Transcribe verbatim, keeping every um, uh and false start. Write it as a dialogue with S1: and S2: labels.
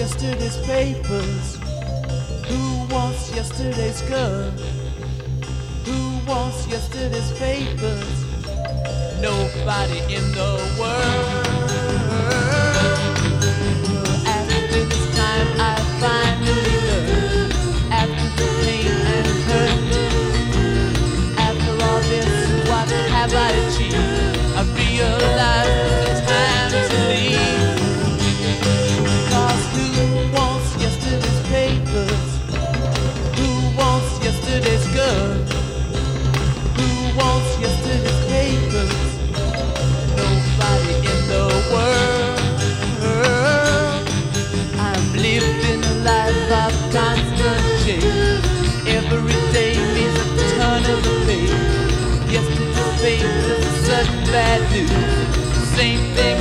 S1: yesterday's papers? Who wants yesterday's girl? Who wants yesterday's papers? Nobody in the world. After this time I finally learned, after the pain and hurt, after all this, what have I achieved? I realize it's time to leave. Cause who wants yesterday's papers? Who wants yesterday's girl? Who wants yesterday's papers? Nobody in the world. I'm living a life of constant change. Every day means a turn of the page. Yesterday's papers is sudden bad news. Same thing